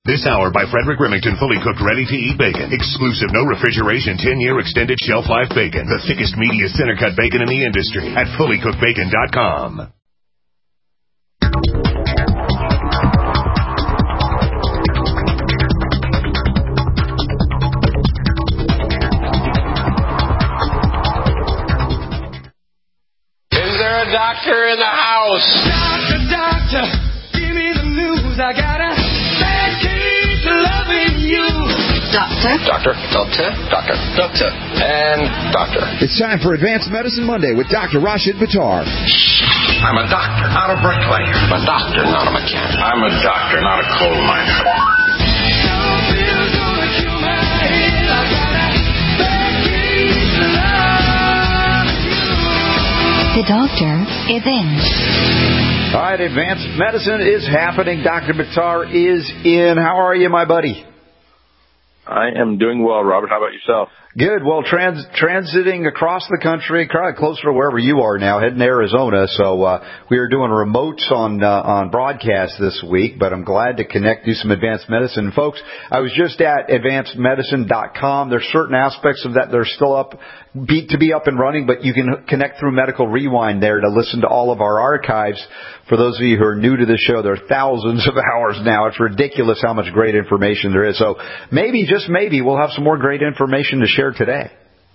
This hour by Frederick Remington, fully cooked, ready-to-eat bacon. Exclusive, no refrigeration, 10-year extended shelf life bacon. The thickest, meatiest center-cut bacon in the industry at fullycookedbacon.com. Is there a doctor in the house? Doctor, give me the news. I got a bad case of loving you. Doctor, and doctor. It's time for Advanced Medicine Monday with Dr. Rashid Buttar. I'm a doctor, not a bricklayer. I'm a doctor, not a mechanic. I'm a doctor, not a coal miner. Some pills gonna cure my head. I got a bad case of loving you. The doctor is in. All right, Advanced Medicine is happening. Dr. Buttar is in. How are you, my buddy? I am doing well, Robert. How about yourself? Good. Well, transiting across the country, closer to wherever you are now, heading to Arizona. So we are doing remotes on broadcast this week, but I'm glad to connect, do some advanced medicine. Folks, I was just at advancedmedicine.com. There's certain aspects of that that are still up and running, but you can connect through Medical Rewind there to listen to all of our archives. For those of you who are new to the show, there are thousands of hours now. It's ridiculous how much great information there is. So maybe, just maybe, we'll have some more great information to share today.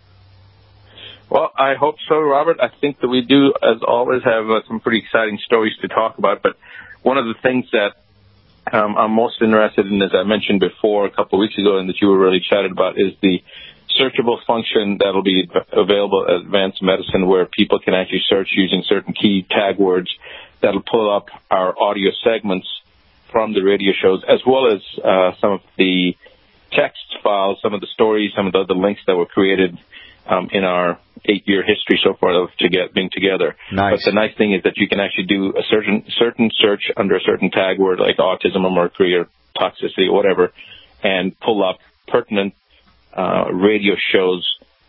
Well, I hope so, Robert. I think that we do, as always, have some pretty exciting stories to talk about. But one of the things that I'm most interested in, as I mentioned before a couple of weeks ago, and that you were really excited about, is the searchable function that'll be available at Advanced Medicine, where people can actually search using certain key tag words that'll pull up our audio segments from the radio shows, as well as some of the text files, some of the stories, some of the other links that were created in our 8-year history so far of being together. Nice. But the nice thing is that you can actually do a certain search under a certain tag word, like autism or mercury or toxicity or whatever, and pull up pertinent radio shows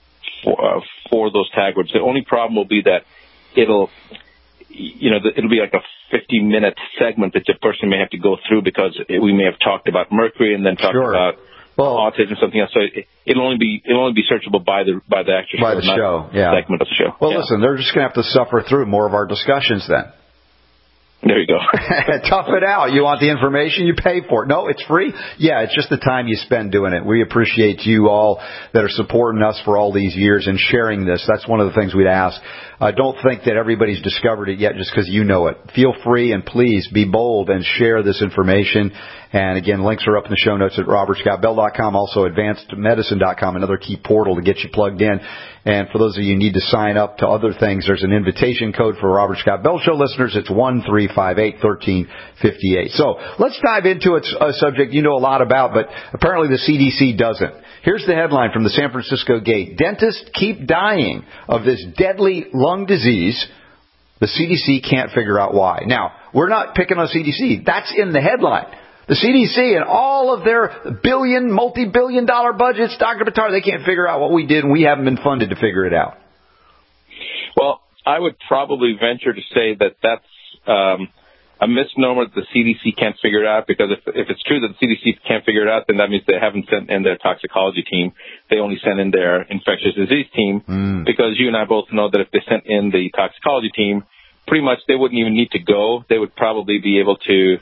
for those tag words. The only problem will be that it'll be like a 50-minute segment that the person may have to go through, because we may have talked about mercury and then talked about autism, something else. So it'll only be searchable by the actual by the show, yeah. Segment of the show. Well, listen, they're just going to have to suffer through more of our discussions then. There you go. Tough it out. You want the information, you pay for it. No, it's free. Yeah, it's just the time you spend doing it. We appreciate you all that are supporting us for all these years and sharing this. That's one of the things we'd ask. Don't think that everybody's discovered it yet just because you know it. Feel free and please be bold and share this information. And again, links are up in the show notes at robertscottbell.com, also advancedmedicine.com, another key portal to get you plugged in. And for those of you who need to sign up to other things, there's an invitation code for Robert Scott Bell Show listeners. It's 1358-1358. So let's dive into a subject you know a lot about, but apparently the CDC doesn't. Here's the headline from the San Francisco Gate. Dentists keep dying of this deadly lung disease. The CDC can't figure out why. Now, we're not picking on CDC. That's in the headline. The CDC and all of their multi-billion-dollar budgets, Dr. Buttar, they can't figure out what we did, and we haven't been funded to figure it out. Well, I would probably venture to say that that's a misnomer that the CDC can't figure it out, because if it's true that the CDC can't figure it out, then that means they haven't sent in their toxicology team. They only sent in their infectious disease team, because you and I both know that if they sent in the toxicology team, pretty much they wouldn't even need to go. They would probably be able to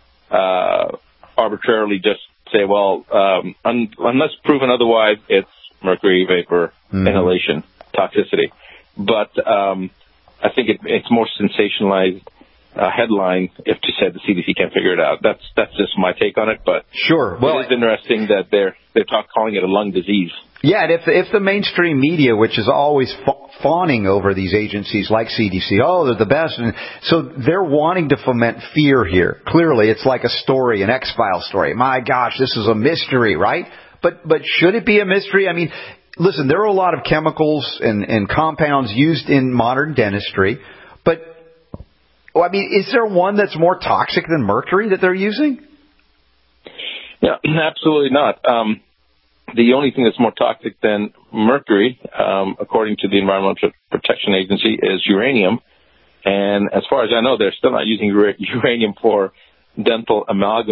arbitrarily just say, well, unless proven otherwise, it's mercury vapor inhalation toxicity. But I think it's more sensationalized headline if to say the CDC can't figure it out. That's just my take on it. But sure, well, it is interesting that they're calling it a lung disease. Yeah, and if the mainstream media, which is always fawning over these agencies like CDC, oh, they're the best, and so they're wanting to foment fear here. Clearly, it's like a story, an X-Files story. My gosh, this is a mystery, right? But should it be a mystery? I mean, listen, there are a lot of chemicals and compounds used in modern dentistry, but I mean, is there one that's more toxic than mercury that they're using? Yeah, absolutely not. The only thing that's more toxic than mercury, according to the Environmental Protection Agency, is uranium. And as far as I know, they're still not using uranium for dental amalgam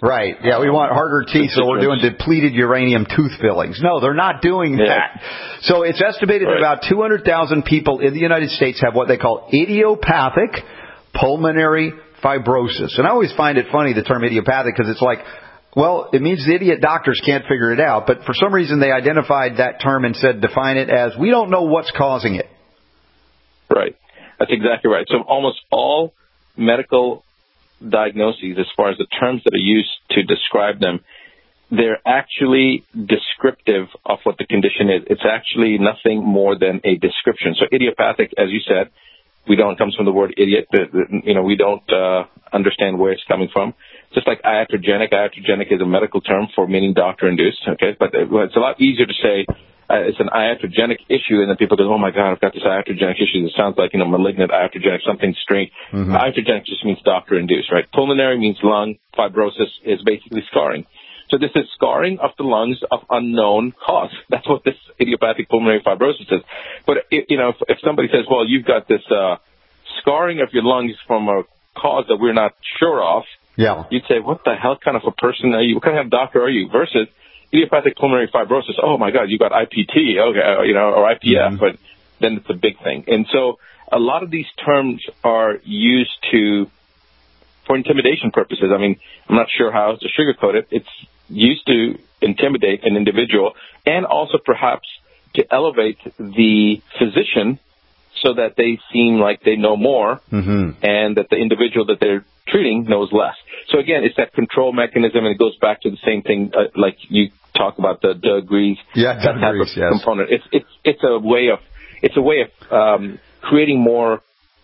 Right. Yeah, we want harder teeth, so we're doing depleted uranium tooth fillings. No, they're not doing that. So it's estimated that about 200,000 people in the United States have what they call idiopathic pulmonary fibrosis. And I always find it funny, the term idiopathic, because it's like, well, it means the idiot doctors can't figure it out. But for some reason, they identified that term and said, define it as, we don't know what's causing it. Right. That's exactly right. So almost all medical diagnoses, as far as the terms that are used to describe them, they're actually descriptive of what the condition is. It's actually nothing more than a description. So idiopathic, as you said, comes from the word idiot. We don't understand where it's coming from. Just like iatrogenic. Iatrogenic is a medical term for meaning doctor-induced. Okay, but it's a lot easier to say it's an iatrogenic issue, and then people go, "Oh my God, I've got this iatrogenic issue." It sounds like malignant iatrogenic, something strange. Mm-hmm. Iatrogenic just means doctor-induced, right? Pulmonary means lung. Fibrosis is basically scarring. So this is scarring of the lungs of unknown cause. That's what this idiopathic pulmonary fibrosis is. But if somebody says, "Well, you've got this scarring of your lungs from a cause that we're not sure of," you'd say, "What the hell kind of a person are you? What kind of doctor are you?" Versus idiopathic pulmonary fibrosis. Oh my God, you got IPT, okay, or IPF, but then it's a big thing. And so a lot of these terms are used for intimidation purposes. I mean, I'm not sure how to sugarcoat it. It's used to intimidate an individual and also perhaps to elevate the physician so that they seem like they know more and that the individual that they're treating knows less. So again, it's that control mechanism, and it goes back to the same thing like you talk about the degrees. Component. It's a way of creating more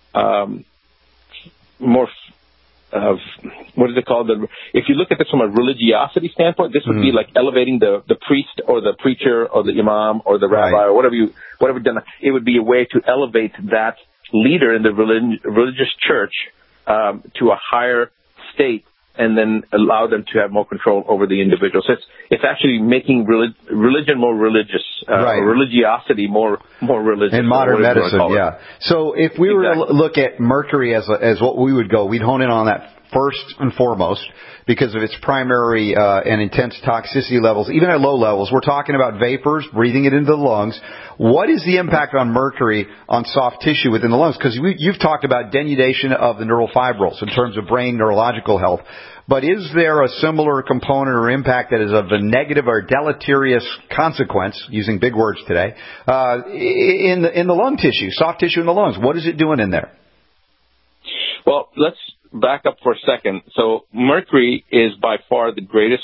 what is it called? If you look at this from a religiosity standpoint, this would be like elevating the priest or the preacher or the imam or the rabbi or whatever. It would be a way to elevate that leader in the religious church to a higher state, and then allow them to have more control over the individual. So it's actually making religion more religious, religiosity more religious. In modern medicine, So if we were to look at mercury as what we would go, we'd hone in on that first and foremost because of its primary and intense toxicity levels. Even at low levels, we're talking about vapors, breathing it into the lungs. What is the impact on mercury on soft tissue within the lungs? Because you've talked about denudation of the neural fibrils in terms of brain neurological health. But is there a similar component or impact that is of a negative or deleterious consequence, using big words today, in the lung tissue, soft tissue in the lungs? What is it doing in there? Well, let's back up for a second. So mercury is by far the greatest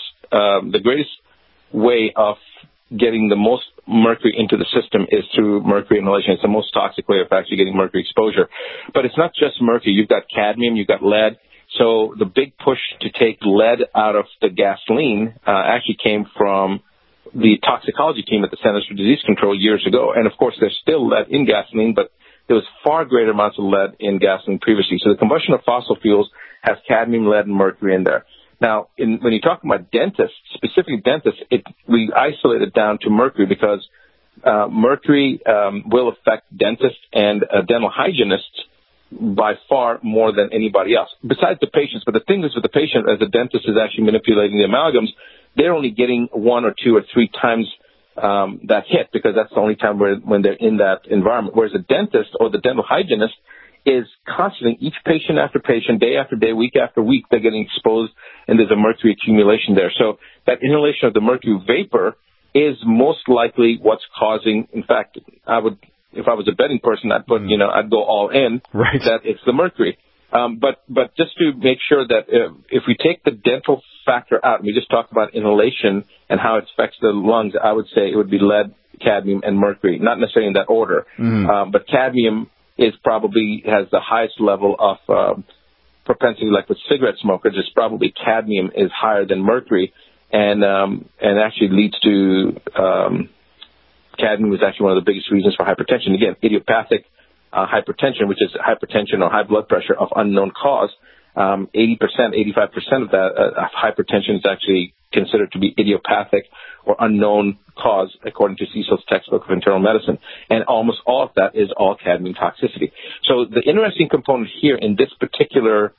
way of getting the most mercury into the system is through mercury inhalation. It's the most toxic way of actually getting mercury exposure. But it's not just mercury. You've got cadmium, you've got lead. So the big push to take lead out of the gasoline actually came from the toxicology team at the Centers for Disease Control years ago. And, of course, there's still lead in gasoline, but there was far greater amounts of lead in gasoline previously. So the combustion of fossil fuels has cadmium, lead, and mercury in there. Now, when you talk about dentists, specifically dentists, we isolate it down to mercury because mercury will affect dentists and dental hygienists by far more than anybody else, besides the patients. But the thing is with the patient, as the dentist is actually manipulating the amalgams, they're only getting 1 or 2 or 3 times that hit because that's the only time when they're in that environment. Whereas a dentist or the dental hygienist is constantly, each patient after patient, day after day, week after week, they're getting exposed and there's a mercury accumulation there. So that inhalation of the mercury vapor is most likely what's causing, in fact, if I was a betting person, I'd go all in that it's the mercury. But just to make sure that if we take the dental factor out, and we just talked about inhalation and how it affects the lungs, I would say it would be lead, cadmium, and mercury, not necessarily in that order. But cadmium has the highest level of propensity, like with cigarette smokers. It's probably cadmium is higher than mercury, and actually leads to cadmium is actually one of the biggest reasons for hypertension. Again, idiopathic hypertension, which is hypertension or high blood pressure of unknown cause. 80%, 85% of that hypertension is actually considered to be idiopathic or unknown cause, according to Cecil's textbook of internal medicine. And almost all of that is all cadmium toxicity. So the interesting component here in this particular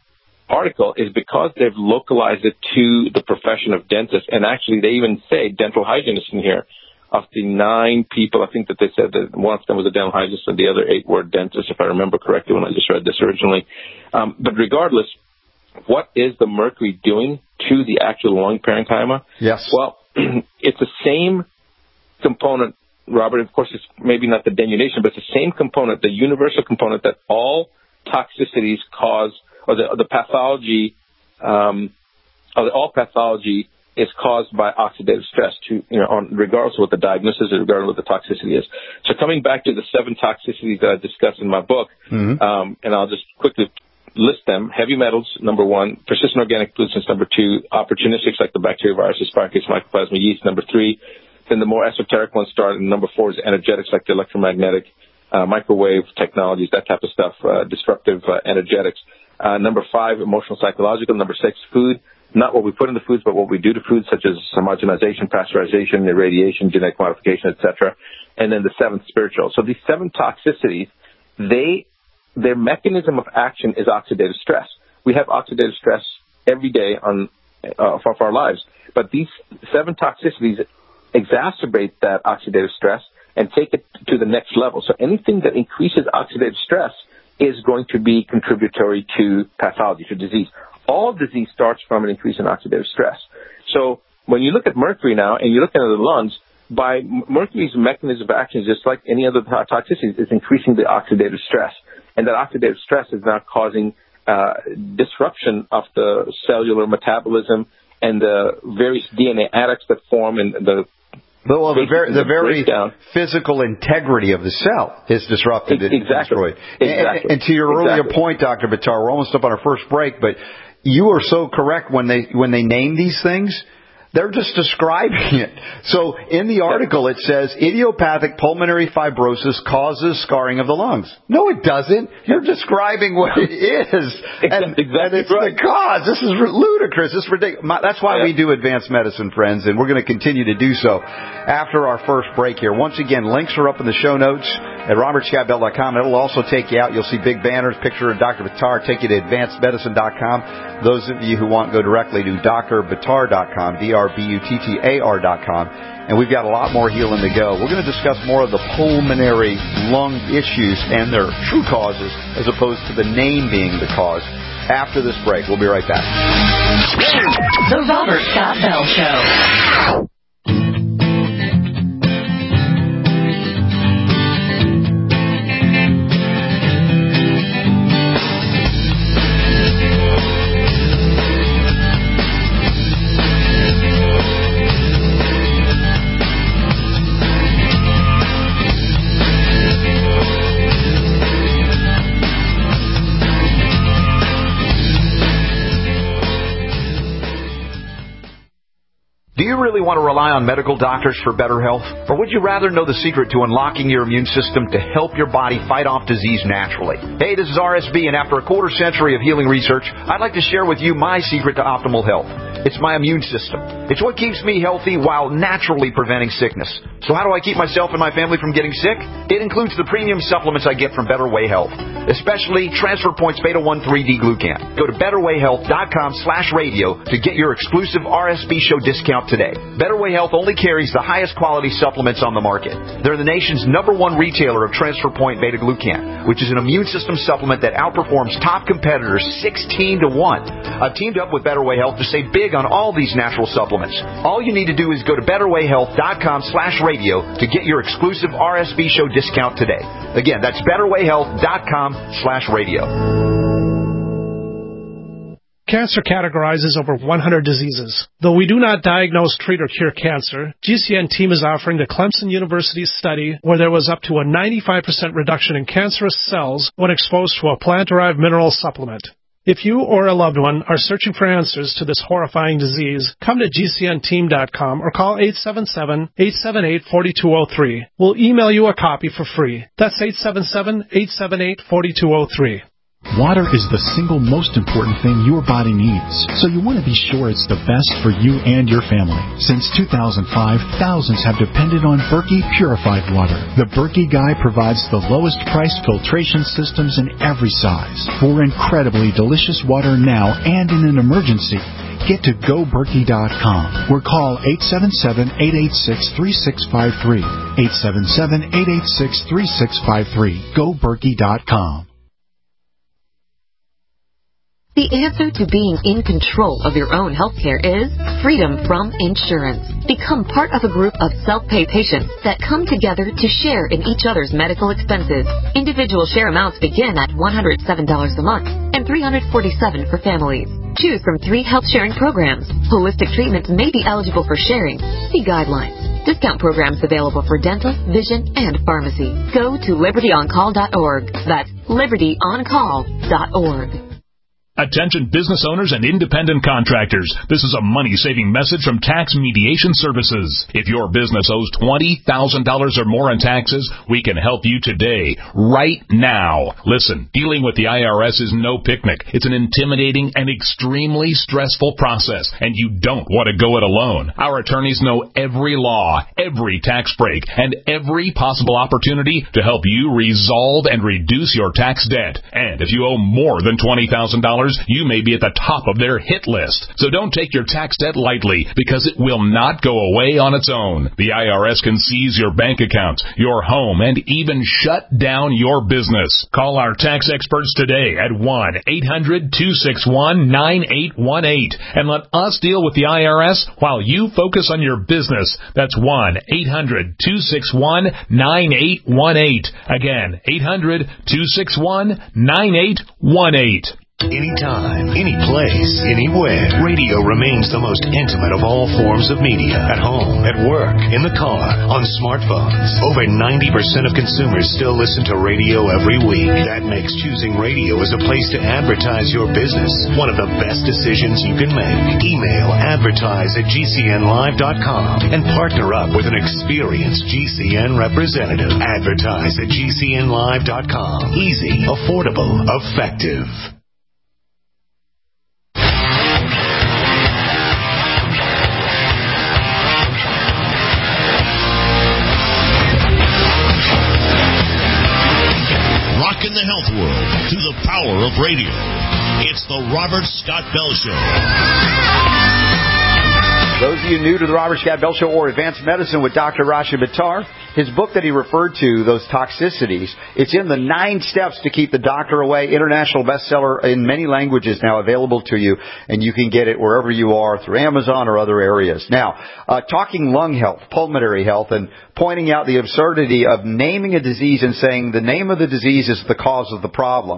article is because they've localized it to the profession of dentists, and actually they even say dental hygienists in here. Of the 9 people, I think that they said that one of them was a dental hygienist and the other 8 were dentists, if I remember correctly when I just read this originally. But regardless, what is the mercury doing to the actual lung parenchyma? Yes. Well, it's the same component, Robert. Of course, it's maybe not the denudation, but it's the same component, the universal component that all toxicities cause, or the pathology, all pathology is caused by oxidative stress, regardless of what the diagnosis is, regardless of what the toxicity is. So coming back to the 7 toxicities that I discussed in my book, and I'll just quickly list them. Heavy metals, number 1. Persistent organic pollutants, number 2. Opportunistics like the bacteria, viruses, spirochetes, mycoplasma, yeast, number 3. Then the more esoteric ones start, and number 4 is energetics like the electromagnetic, microwave technologies, that type of stuff, disruptive energetics. Number 5, emotional, psychological. Number 6, food. Not what we put in the foods, but what we do to foods, such as homogenization, pasteurization, irradiation, genetic modification, etc. And then the 7th, spiritual. So these 7 toxicities, their mechanism of action is oxidative stress. We have oxidative stress every day of our lives, but these 7 toxicities exacerbate that oxidative stress and take it to the next level. So anything that increases oxidative stress is going to be contributory to pathology, to disease. All disease starts from an increase in oxidative stress. So when you look at mercury now and you look at the lungs, by mercury's mechanism of action, just like any other toxicity, is increasing the oxidative stress. And that oxidative stress is now causing disruption of the cellular metabolism and the various DNA adducts that form and the very physical integrity of the cell is disrupted and destroyed. Exactly. And to your earlier point, Dr. Buttar, we're almost up on our first break, but you are so correct when they name these things. They're just describing it. So in the article it says idiopathic pulmonary fibrosis causes scarring of the lungs. No, it doesn't. You're describing what it is. And it's right. The cause. This is ludicrous. This is ridiculous. That's why we do advanced medicine, friends, and we're going to continue to do so after our first break here. Once again, links are up in the show notes at robertscottbell.com. It'll also take you out. You'll see big banners, picture of Dr. Buttar, take you to advancedmedicine.com. Those of you who want, go directly to drbuttar.com, DRBUTTAR.com. And we've got a lot more healing to go. We're going to discuss more of the pulmonary lung issues and their true causes as opposed to the name being the cause after this break. We'll be right back. The Robert Scott Bell Show. Do you really want to rely on medical doctors for better health? Or would you rather know the secret to unlocking your immune system to help your body fight off disease naturally? Hey, this is RSB, and after a quarter century of healing research, I'd like to share with you my secret to optimal health. It's my immune system. It's what keeps me healthy while naturally preventing sickness. So how do I keep myself and my family from getting sick? It includes the premium supplements I get from Better Way Health, especially Transfer Points Beta-1 3D-Glucan. Go to BetterWayHealth.com/radio to get your exclusive RSB show discount today. Better Way Health only carries the highest quality supplements on the market. They're the nation's #1 retailer of Transfer Point Beta-Glucan, which is an immune system supplement that outperforms top competitors 16-1. I've teamed up with Better Way Health to save big on all these natural supplements. All you need to do is go to BetterWayHealth.com/radio to get your exclusive RSB show discount today. Again, that's BetterWayHealth.com/radio. Cancer categorizes over 100 diseases. Though we do not diagnose, treat, or cure cancer, GCN team is offering the Clemson University study where there was up to a 95% reduction in cancerous cells when exposed to a plant-derived mineral supplement. If you or a loved one are searching for answers to this horrifying disease, come to GCNteam.com or call 877-878-4203. We'll email you a copy for free. That's 877-878-4203. Water is the single most important thing your body needs, so you want to be sure it's the best for you and your family. Since 2005, thousands have depended on Berkey purified water. The Berkey Guy provides the lowest priced filtration systems in every size. For incredibly delicious water now and in an emergency, get to GoBerkey.com or call 877-886-3653. 877-886-3653. GoBerkey.com. The answer to being in control of your own healthcare is freedom from insurance. Become part of a group of self-pay patients that come together to share in each other's medical expenses. Individual share amounts begin at $107 a month and $347 for families. Choose from 3 health-sharing programs. Holistic treatments may be eligible for sharing. See guidelines. Discount programs available for dental, vision, and pharmacy. Go to libertyoncall.org. That's libertyoncall.org. Attention business owners and independent contractors. This is a money-saving message from Tax Mediation Services. If your business owes $20,000 or more in taxes, we can help you today, right now. Listen, dealing with the IRS is no picnic. It's an intimidating and extremely stressful process, and you don't want to go it alone. Our attorneys know every law, every tax break, and every possible opportunity to help you resolve and reduce your tax debt. And if you owe more than $20,000, you may be at the top of their hit list. So don't take your tax debt lightly, because it will not go away on its own. The IRS can seize your bank accounts, your home, and even shut down your business. Call our tax experts today at 1-800-261-9818 and let us deal with the IRS while you focus on your business. That's 1-800-261-9818. Again, 800-261-9818. Anytime, any place, anywhere. Radio remains the most intimate of all forms of media. At home, at work, in the car, on smartphones. Over 90% of consumers still listen to radio every week. That makes choosing radio as a place to advertise your business one of the best decisions you can make. Email advertise@gcnlive.com and partner up with an experienced GCN representative. Advertise@gcnlive.com. Easy, affordable, effective. In the health world to the power of radio. It's the Robert Scott Bell Show. Those of you new to the Robert Scott Bell Show or Advanced Medicine with Dr. Rashid Buttar, his book that he referred to, those toxicities, it's in the 9 steps to keep the doctor away. International bestseller in many languages now available to you, and you can get it wherever you are through Amazon or other areas. Now, talking lung health, pulmonary health, and pointing out the absurdity of naming a disease and saying the name of the disease is the cause of the problem.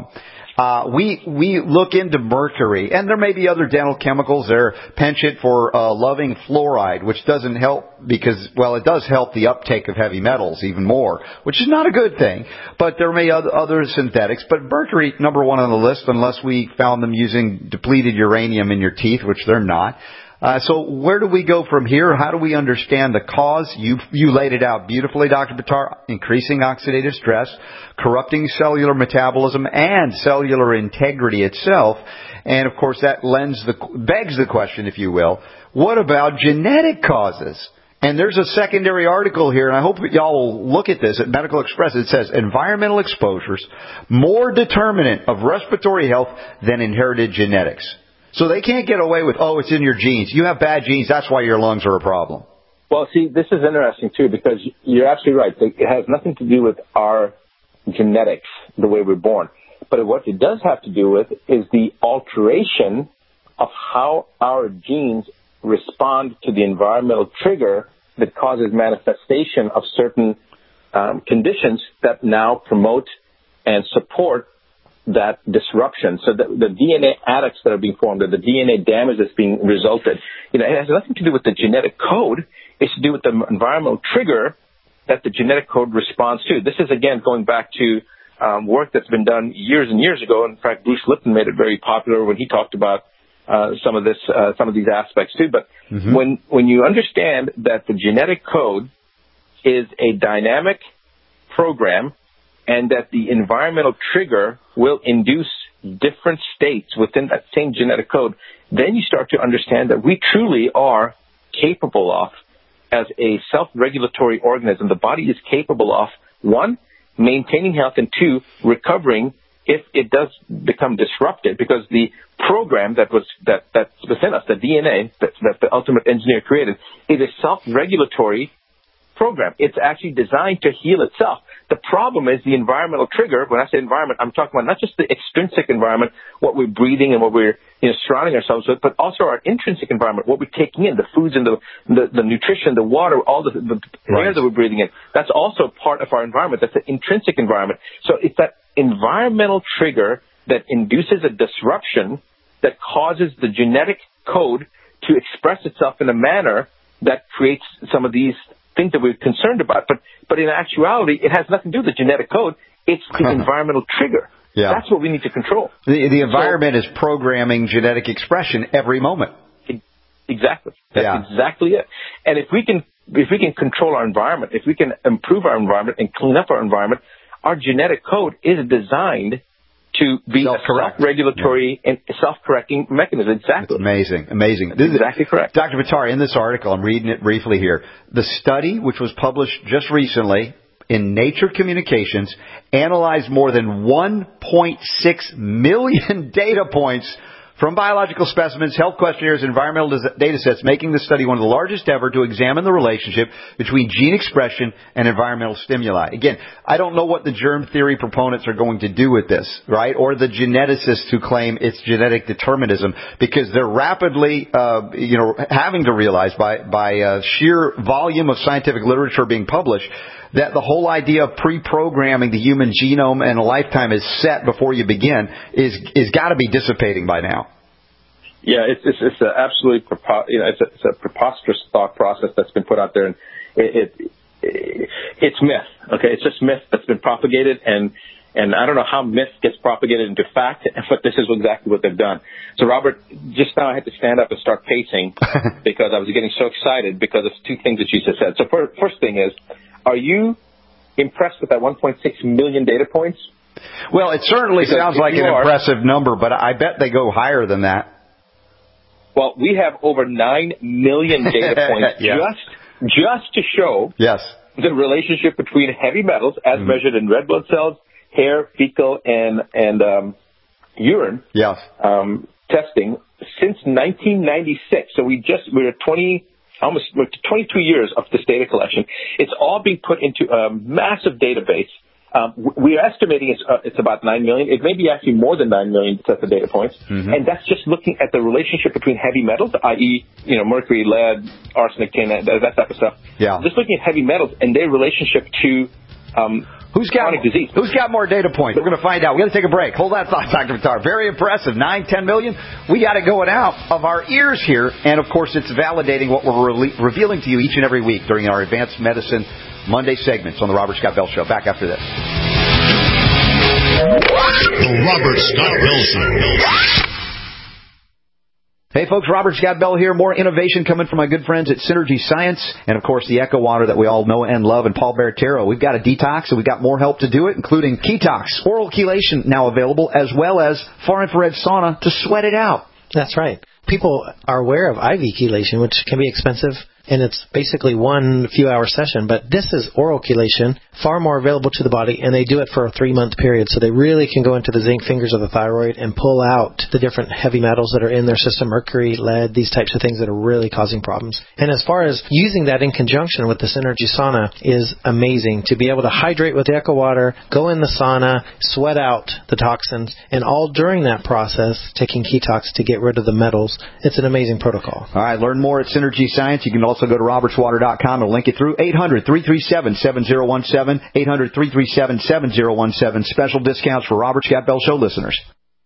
We look into mercury, and there may be other dental chemicals. They're penchant for loving fluoride, which doesn't help because, well, it does help the uptake of heavy metals even more, which is not a good thing. But there may be other synthetics. But mercury, number 1 on the list, unless we found them using depleted uranium in your teeth, which they're not. So where do we go from here? How do we understand the cause? You laid it out beautifully, Dr. Buttar. Increasing oxidative stress, corrupting cellular metabolism, and cellular integrity itself. And, of course, that begs the question, if you will, what about genetic causes? And there's a secondary article here, and I hope y'all will look at this at Medical Express. It says, environmental exposures, more determinant of respiratory health than inherited genetics. So they can't get away with, it's in your genes. You have bad genes, that's why your lungs are a problem. Well, see, this is interesting, too, because you're absolutely right. It has nothing to do with our genetics, the way we're born. But what it does have to do with is the alteration of how our genes respond to the environmental trigger that causes manifestation of certain conditions that now promote and support that disruption. So the DNA adducts that are being formed, or the DNA damage that's being resulted, it has nothing to do with the genetic code. It's to do with the environmental trigger that the genetic code responds to. This is, again, going back to work that's been done years and years ago. In fact, Bruce Lipton made it very popular when he talked about some of these aspects too. But when you understand that the genetic code is a dynamic program, and that the environmental trigger will induce different states within that same genetic code, then you start to understand that we truly are capable of, as a self-regulatory organism, the body is capable of, one, maintaining health, and two, recovering if it does become disrupted, because the program that's within us, the DNA that the ultimate engineer created, is a self-regulatory program. It's actually designed to heal itself. The problem is the environmental trigger. When I say environment, I'm talking about not just the extrinsic environment, what we're breathing and what we're surrounding ourselves with, but also our intrinsic environment, what we're taking in, the foods and the nutrition, the water, all the air that we're breathing in. That's also part of our environment. That's the intrinsic environment. So it's that environmental trigger that induces a disruption that causes the genetic code to express itself in a manner that creates some of these things that we're concerned about. But in actuality, it has nothing to do with the genetic code. It's the environmental trigger. Yeah. That's what we need to control. The environment is programming genetic expression every moment. Exactly. That's exactly it. And if we can control our environment, if we can improve our environment and clean up our environment, our genetic code is designed to be a self-regulatory and self-correcting mechanism. Exactly. That's amazing. That's exactly correct. Dr. Buttar, in this article, I'm reading it briefly here, the study, which was published just recently in Nature Communications, analyzed more than 1.6 million data points from biological specimens, health questionnaires, and environmental data sets, making the study one of the largest ever to examine the relationship between gene expression and environmental stimuli. Again, I don't know what the germ theory proponents are going to do with this, right? Or the geneticists who claim it's genetic determinism, because they're rapidly, having to realize by sheer volume of scientific literature being published that the whole idea of pre-programming the human genome and a lifetime is set before you begin is got to be dissipating by now. Yeah, it's an absolutely it's a preposterous thought process that's been put out there, and it's myth. Okay, it's just myth that's been propagated, and I don't know how myth gets propagated into fact, but this is exactly what they've done. So, Robert, just now I had to stand up and start pacing because I was getting so excited because of two things that you just said. So, first thing is, are you impressed with that 1.6 million data points? Well, it certainly sounds like an impressive number, but I bet they go higher than that. Well, we have over 9 million data points just to show the relationship between heavy metals as measured in red blood cells, hair, fecal, and urine testing since 1996. So we're 22 years of this data collection. It's all being put into a massive database. We're estimating it's about 9 million. It may be actually more than 9 million sets of data points. And that's just looking at the relationship between heavy metals, i.e., mercury, lead, arsenic, tin, that type of stuff. Yeah. Just looking at heavy metals and their relationship to chronic disease. Who's got more data points? We're going to find out. We're going to take a break. Hold that thought, Dr. Buttar. Very impressive. 9-10 million. We got it going out of our ears here. And, of course, it's validating what we're revealing to you each and every week during our Advanced Medicine Monday segments on the Robert Scott Bell Show. Back after this. The Robert Scott Bell Show. Hey folks, Robert Scott Bell here. More innovation coming from my good friends at Synergy Science, and of course the Echo Water that we all know and love, and Paul Bertero. We've got a detox, and we've got more help to do it, including Ketox, oral chelation now available, as well as far infrared sauna to sweat it out. That's right. People are aware of IV chelation, which can be expensive, and it's basically one few-hour session. But this is oral chelation, far more available to the body, and they do it for a 3-month period. So they really can go into the zinc fingers of the thyroid and pull out the different heavy metals that are in their system, mercury, lead, these types of things that are really causing problems. And as far as using that in conjunction with the Synergy Sauna is amazing. To be able to hydrate with the Echo Water, go in the sauna, sweat out the toxins, and all during that process, taking Ketox to get rid of the metals. It's an amazing protocol. All right, learn more at Synergy Science. You can also go to robertswater.com and link it through 800-337-7017, 800-337-7017. Special discounts for Robert Scott Bell Show listeners.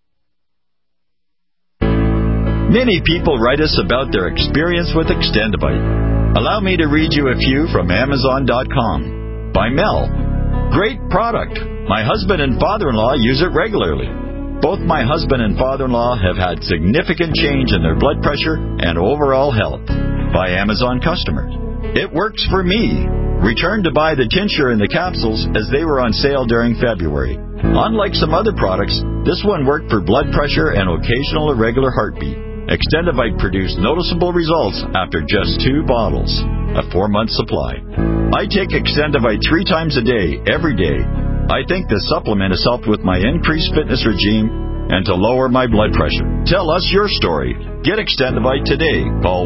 Many people write us about their experience with Extendivite. Allow me to read you a few from Amazon.com. By Mel. Great product. My husband and father-in-law use it regularly. Both my husband and father-in-law have had significant change in their blood pressure and overall health. By Amazon customers. It works for me. Returned to buy the tincture and the capsules as they were on sale during February. Unlike some other products, this one worked for blood pressure and occasional irregular heartbeat. Extendivite produced noticeable results after just 2 bottles, a 4-month supply. I take Extendivite 3 times a day, every day. I think this supplement has helped with my increased fitness regime and to lower my blood pressure. Tell us your story. Get Extendivite today. Call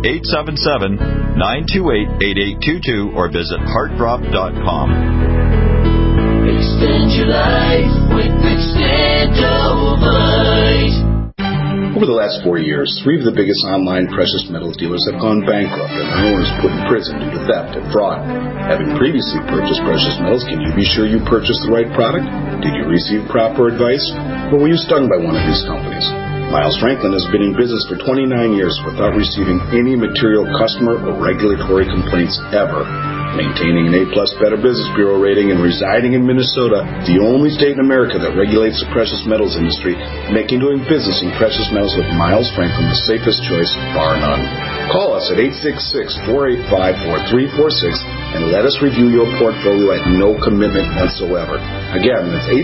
1-877-928-8822 or visit heartdrop.com. Extend your life with Extendivite. Over the last 4 years, 3 of the biggest online precious metals dealers have gone bankrupt and their owners put in prison due to theft and fraud. Having previously purchased precious metals, can you be sure you purchased the right product? Did you receive proper advice? Or were you stung by one of these companies? Miles Franklin has been in business for 29 years without receiving any material customer or regulatory complaints ever. Maintaining an A+ Better Business Bureau rating and residing in Minnesota, the only state in America that regulates the precious metals industry, making doing business in precious metals with Miles Franklin the safest choice, bar none. Call us at 866-485-4346 and let us review your portfolio at no commitment whatsoever. Again, that's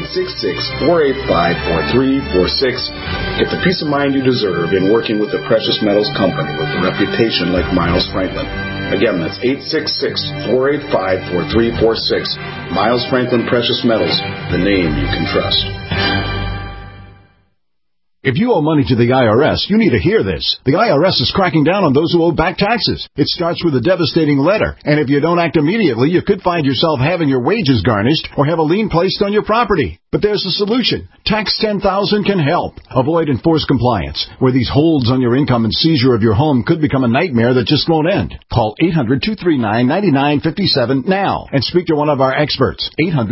866-485-4346. Get the peace of mind you deserve in working with a precious metals company with a reputation like Miles Franklin. Again, that's 866-485-4346. Miles Franklin Precious Metals, the name you can trust. If you owe money to the IRS, you need to hear this. The IRS is cracking down on those who owe back taxes. It starts with a devastating letter, and if you don't act immediately, you could find yourself having your wages garnished or have a lien placed on your property. But there's a solution. Tax 10,000 can help. Avoid enforced compliance, where these holds on your income and seizure of your home could become a nightmare that just won't end. Call 800-239-9957 now and speak to one of our experts.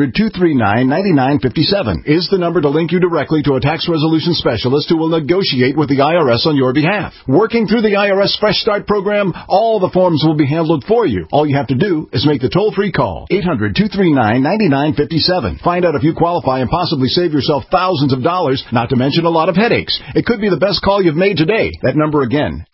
800-239-9957 is the number to link you directly to a tax resolution specialist who will negotiate with the IRS on your behalf. Working through the IRS Fresh Start program, all the forms will be handled for you. All you have to do is make the toll-free call. 800-239-9957. Find out if you qualify and possibly save yourself thousands of dollars, not to mention a lot of headaches. It could be the best call you've made today. That number again,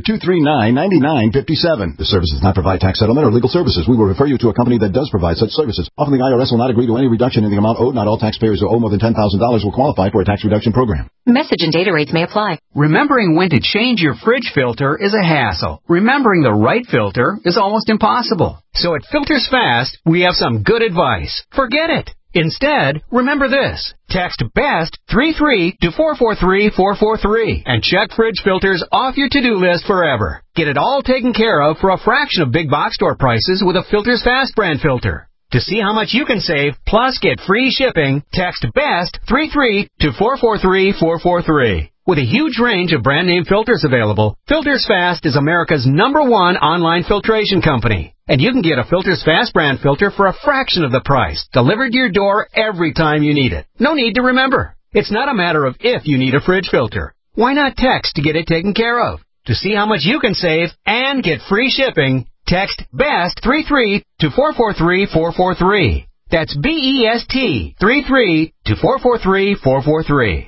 800-239-9957. This service does not provide tax settlement or legal services. We will refer you to a company that does provide such services. Often the IRS will not agree to any reduction in the amount owed. Not all taxpayers who owe more than $10,000 will qualify for a tax reduction program. Message and data rates may apply. Remembering when to change your fridge filter is a hassle. Remembering the right filter is almost impossible. So at Filters Fast, we have some good advice. Forget it. Instead, remember this. Text BEST 33 to 443-443 and check fridge filters off your to-do list forever. Get it all taken care of for a fraction of big box store prices with a Filters Fast brand filter. To see how much you can save, plus get free shipping, text BEST 33 to 443-443. With a huge range of brand name filters available, Filters Fast is America's #1 online filtration company. And you can get a Filters Fast brand filter for a fraction of the price, delivered to your door every time you need it. No need to remember. It's not a matter of if you need a fridge filter. Why not text to get it taken care of? To see how much you can save and get free shipping, text BEST 33 to 443-443. That's BEST 33 to 443-443.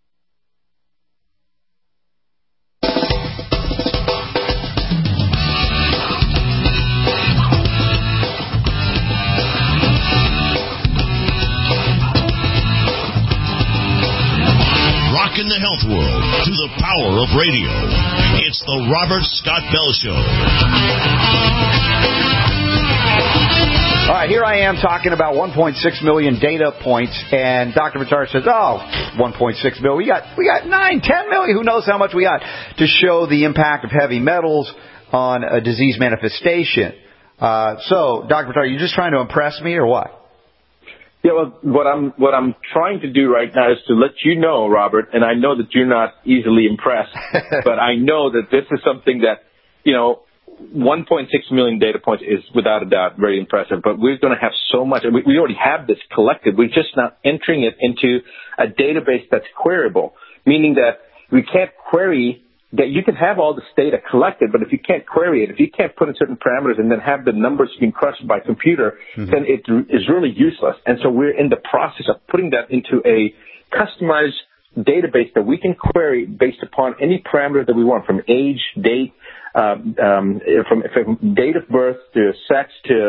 In the health world to the power of radio. It's the Robert Scott Bell Show. All right, here I am talking about 1.6 million data points, and Dr. Buttar says, 1.6 million. We got 9, 10 million. Who knows how much we got to show the impact of heavy metals on a disease manifestation. So, Dr. Buttar, are you just trying to impress me or what? Yeah, well, what I'm trying to do right now is to let you know, Robert, and I know that you're not easily impressed, but I know that this is something that, 1.6 million data points is without a doubt very impressive, but we're going to have so much. We already have this collected. We're just not entering it into a database that's queryable, meaning that we can't query that you can have all this data collected, but if you can't query it, if you can't put in certain parameters and then have the numbers being crushed by computer, then it is really useless. And so we're in the process of putting that into a customized database that we can query based upon any parameter that we want, from age, date, from date of birth to sex to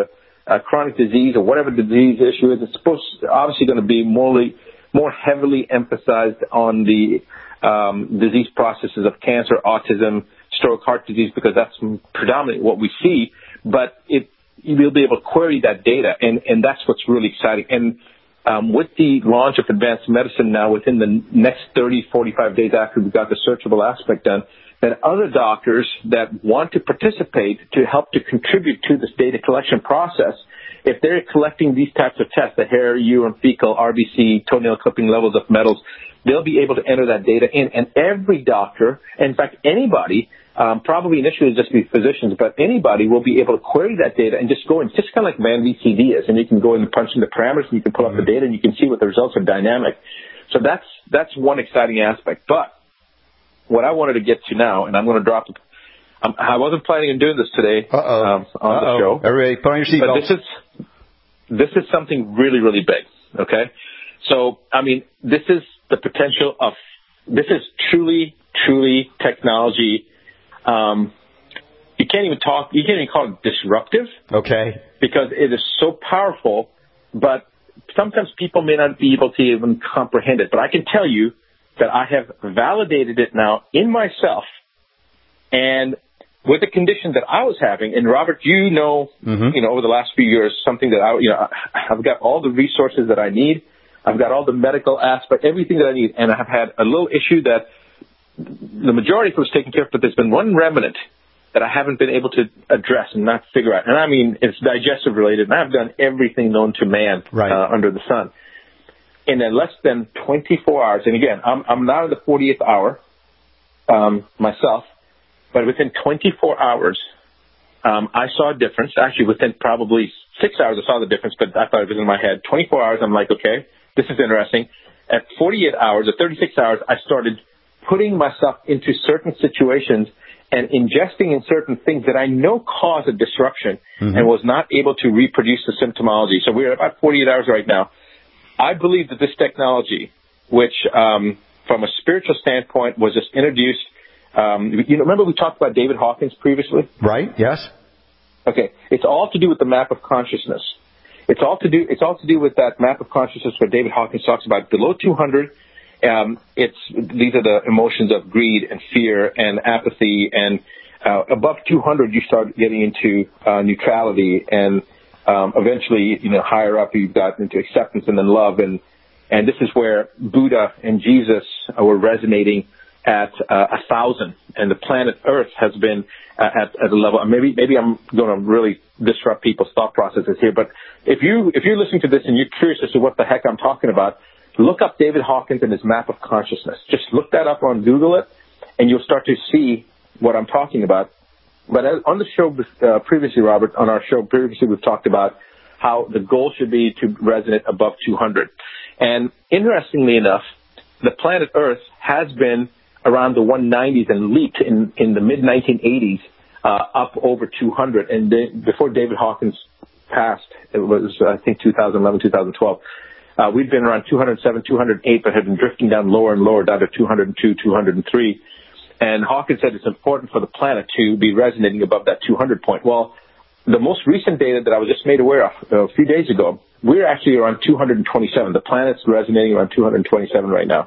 chronic disease or whatever the disease issue is, it's obviously going to be more heavily emphasized on the disease processes of cancer, autism, stroke, heart disease, because that's predominantly what we see. But you'll be able to query that data, and that's what's really exciting. And with the launch of advanced medicine now, within the next 30, 45 days after we got the searchable aspect done, then other doctors that want to participate to help to contribute to this data collection process, if they're collecting these types of tests, the hair, urine, fecal, RBC, toenail clipping levels of metals, they'll be able to enter that data in. And every doctor, in fact, anybody, probably initially just be physicians, but anybody will be able to query that data and just go in, just kind of like VanVCD is, and you can go in and punch in the parameters, and you can pull up the data, and you can see what the results are dynamic. So that's one exciting aspect. But what I wanted to get to now, and I'm going to drop it. I wasn't planning on doing this today on the show. Everybody, put on your seatbelts. But this is something really, really big. Okay, so I mean, this is the potential of this is truly technology. You can't even call it disruptive. Okay, because it is so powerful, but sometimes people may not be able to even comprehend it. But I can tell you that I have validated it now in myself, and with the condition that I was having. And Robert, you know, over the last few years, something that I've got all the resources that I need. I've got all the medical aspect, everything that I need, and I have had a little issue that the majority of it was taken care of, but there's been one remnant that I haven't been able to address and not figure out. And I mean, it's digestive related, and I've done everything known to man under the sun. In less than 24 hours, and again, I'm not in the 40th hour myself, but within 24 hours, I saw a difference. Actually, within probably 6 hours, I saw the difference, but I thought it was in my head. 24 hours, I'm like, okay, this is interesting. At 48 hours or 36 hours, I started putting myself into certain situations and ingesting in certain things that I know cause a disruption and was not able to reproduce the symptomology. So we're at about 48 hours right now. I believe that this technology, which from a spiritual standpoint was just introduced, remember we talked about David Hawkins previously? Right, yes. Okay. It's all to do with the map of consciousness. It's all to do with that map of consciousness where David Hawkins talks about below 200. These are the emotions of greed and fear and apathy, and above 200 you start getting into neutrality, and eventually, higher up you've got into acceptance and then love, and this is where Buddha and Jesus were resonating at 1,000, and the planet Earth has been at a level. Maybe I'm going to really disrupt people's thought processes here, but if you're listening to this and you're curious as to what the heck I'm talking about, look up David Hawkins and his map of consciousness. Just look that up on Google it, and you'll start to see what I'm talking about. But on the show previously, Robert, on our show previously, we've talked about how the goal should be to resonate above 200. And interestingly enough, the planet Earth has been around the 190s and leaped in the mid-1980s up over 200. And before David Hawkins passed, it was, I think, 2011, 2012, we'd been around 207, 208, but had been drifting down lower and lower, down to 202, 203. And Hawkins said it's important for the planet to be resonating above that 200 point. Well, the most recent data that I was just made aware of a few days ago, we're actually around 227. The planet's resonating around 227 right now.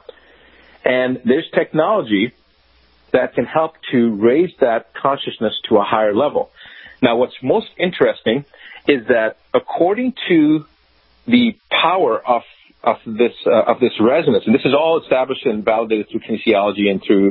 And there's technology that can help to raise that consciousness to a higher level. Now, what's most interesting is that according to the power of this resonance, and this is all established and validated through kinesiology and through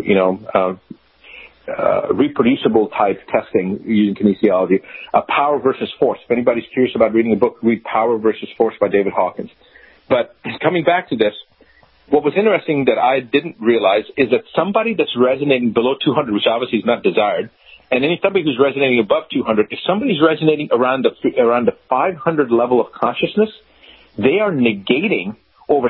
reproducible type testing using kinesiology, power versus force. If anybody's curious about reading a book, read Power versus Force by David Hawkins. But coming back to this, what was interesting that I didn't realize is that somebody that's resonating below 200, which obviously is not desired, and somebody who's resonating above 200, if somebody's resonating around the 500 level of consciousness, they are negating over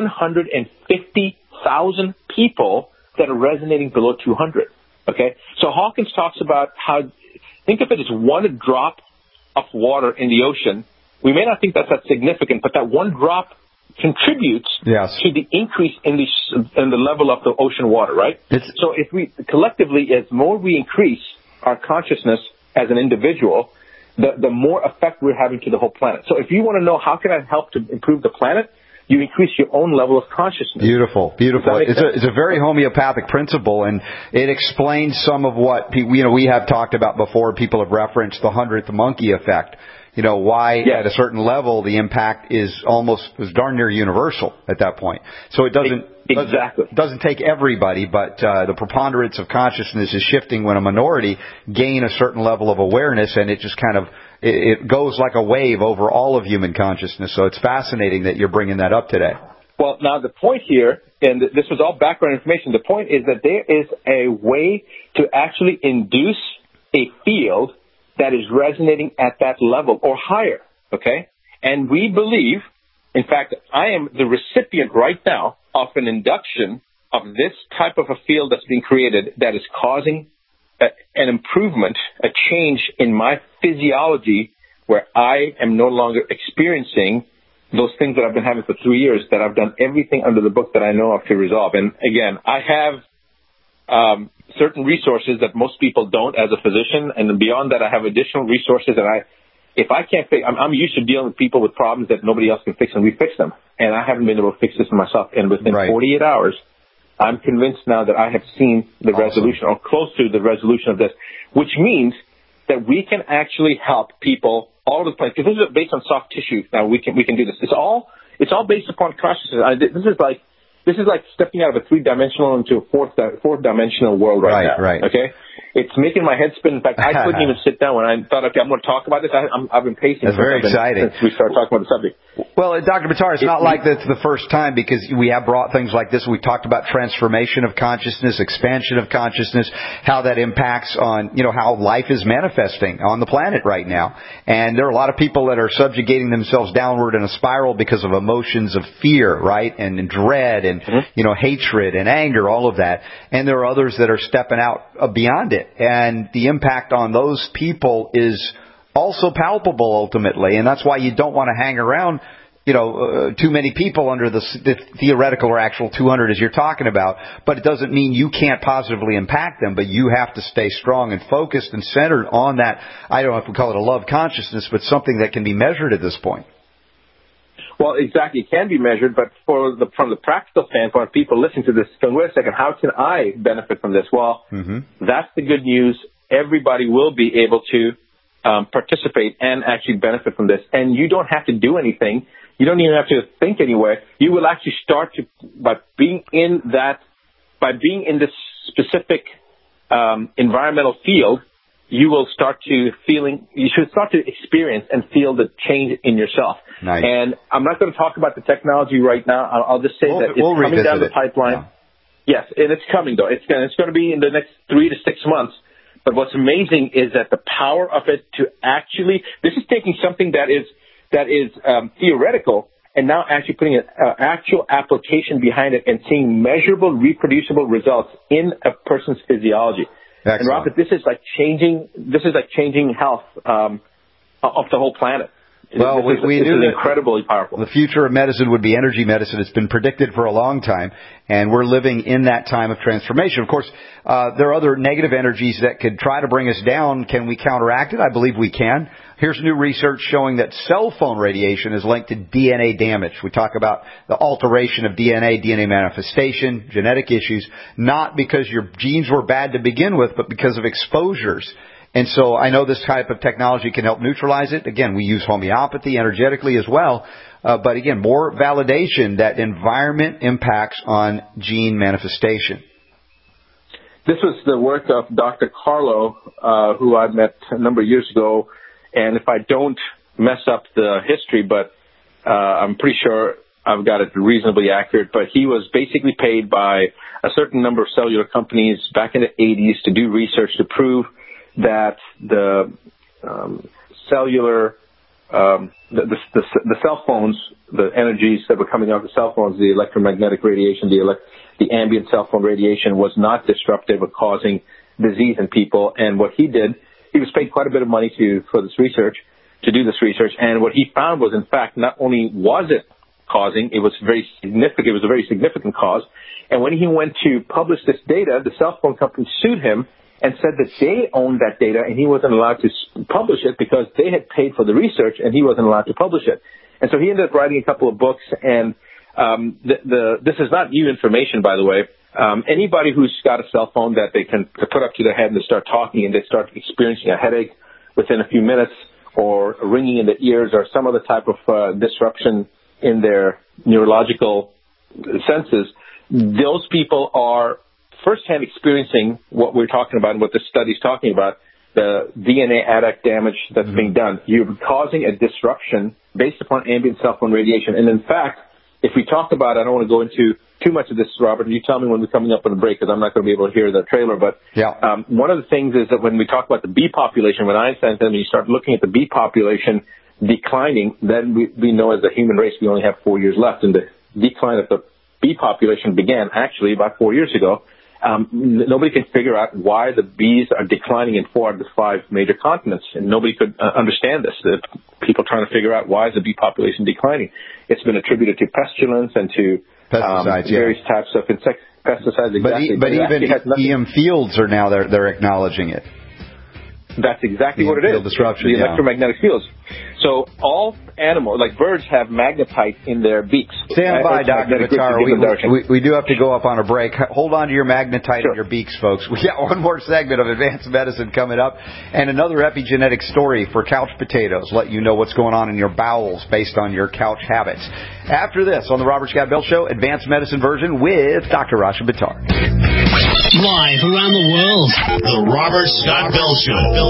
750,000 people that are resonating below 200. Okay? So Hawkins talks about how, think of it as one drop of water in the ocean. We may not think that's that significant, but that one drop contributes to the increase in the level of the ocean water, right? So if we collectively, as more we increase our consciousness as an individual, the more effect we're having to the whole planet. So if you want to know how can I help to improve the planet, you increase your own level of consciousness. Beautiful. It's a very homeopathic principle, and it explains some of what we have talked about before. People have referenced the 100th monkey effect. Why at a certain level the impact is darn near universal at that point. So it doesn't take everybody, but the preponderance of consciousness is shifting when a minority gain a certain level of awareness, and it just kind of it goes like a wave over all of human consciousness. So it's fascinating that you're bringing that up today. Well, now the point here, and this was all background information, the point is that there is a way to actually induce a field that is resonating at that level or higher, okay? And we believe, in fact, I am the recipient right now of an induction of this type of a field that's being created that is causing an improvement, a change in my physiology where I am no longer experiencing those things that I've been having for 3 years, that I've done everything under the book that I know of to resolve. And again, I have certain resources that most people don't as a physician, and beyond that, I have additional resources that if I can't fix, I'm used to dealing with people with problems that nobody else can fix, and we fix them. And I haven't been able to fix this myself. And within 48 hours, I'm convinced now that I have seen the resolution or close to the resolution of this, which means that we can actually help people all over the place. Because this is based on soft tissue. Now we can do this. It's all based upon consciousness. This is like stepping out of a 3-dimensional into a fourth-dimensional world right now. Right. Okay? It's making my head spin. In fact, I couldn't even sit down when I thought, okay, I'm going to talk about this. I've been pacing. That's very exciting. Since we started talking about the subject. Well, Dr. Buttar, it's not like that's the first time, because we have brought things like this. We talked about transformation of consciousness, expansion of consciousness, how that impacts on, how life is manifesting on the planet right now. And there are a lot of people that are subjugating themselves downward in a spiral because of emotions of fear, right? And dread and, hatred and anger, all of that. And there are others that are stepping out beyond it. And the impact on those people is also palpable ultimately. And that's why you don't want to hang around, too many people under the theoretical or actual 200 as you're talking about. But it doesn't mean you can't positively impact them, but you have to stay strong and focused and centered on that. I don't know if we call it a love consciousness, but something that can be measured at this point. Well, exactly. It can be measured, but from the practical standpoint, people listening to this going, wait a second, how can I benefit from this? Well, that's the good news. Everybody will be able to participate and actually benefit from this. And you don't have to do anything. You don't even have to think anywhere. You will actually start to, by being in this specific environmental field, you should start to experience and feel the change in yourself. Nice. And I'm not going to talk about the technology right now. I'll just say that it's coming down the pipeline. Yeah. Yes, and it's coming, though. It's going to be in the next 3 to 6 months. But what's amazing is that the power of it to actually, this is taking something that is theoretical and now actually putting an actual application behind it and seeing measurable, reproducible results in a person's physiology. Excellent. And Robert, this is like changing health of the whole planet. Well, we knew that incredibly powerful. The future of medicine would be energy medicine. It's been predicted for a long time, and we're living in that time of transformation. Of course, there are other negative energies that could try to bring us down. Can we counteract it? I believe we can. Here's new research showing that cell phone radiation is linked to DNA damage. We talk about the alteration of DNA manifestation, genetic issues, not because your genes were bad to begin with, but because of exposures. And so I know this type of technology can help neutralize it. Again, we use homeopathy energetically as well. But again, more validation that environment impacts on gene manifestation. This was the work of Dr. Carlo, who I met a number of years ago. And if I don't mess up the history, but I'm pretty sure I've got it reasonably accurate, but he was basically paid by a certain number of cellular companies back in the 80s to do research to prove that the cellular, the cell phones, the energies that were coming out of the cell phones, the electromagnetic radiation, the ambient cell phone radiation was not disruptive or causing disease in people. And what he did, he was paid quite a bit of money for this research, to do this research. And what he found was, in fact, not only was it causing, it was very significant. It was a very significant cause. And when he went to publish this data, the cell phone company sued him and said that they owned that data and he wasn't allowed to publish it because they had paid for the research and he wasn't allowed to publish it. And so he ended up writing a couple of books, and this is not new information, by the way. Anybody who's got a cell phone that they can put up to their head and they start talking and they start experiencing a headache within a few minutes, or ringing in the ears, or some other type of disruption in their neurological senses, those people are firsthand experiencing what we're talking about and what the study's talking about, the DNA adduct damage that's being done. You're causing a disruption based upon ambient cell phone radiation. And in fact, if we talk about, I don't want to go into too much of this, Robert, you tell me when we're coming up on the break because I'm not going to be able to hear the trailer, but one of the things is that when we talk about the bee population, when Einstein said when you start looking at the bee population declining, then we know as a human race we only have 4 years left, and the decline of the bee population began actually about 4 years ago. Nobody can figure out why the bees are declining in 4 out of the 5 major continents, and nobody could understand this. People trying to figure out why is the bee population declining. It's been attributed to pestilence and to pesticides, various types of pesticides. Exactly. But even EM Fields are now they're acknowledging it. That's exactly what it is. Disruption, the electromagnetic fields. So all animals, like birds, have magnetite in their beaks. Stand by, Dr. Buttar. We do have to go up on a break. Hold on to your magnetite in your beaks, folks. We got one more segment of Advanced Medicine coming up, and another epigenetic story for couch potatoes. Let you know what's going on in your bowels based on your couch habits. After this, on the Robert Scott Bell Show, Advanced Medicine version with Dr. Rasha Buttar. Live around the world, the Robert Scott Bell Show.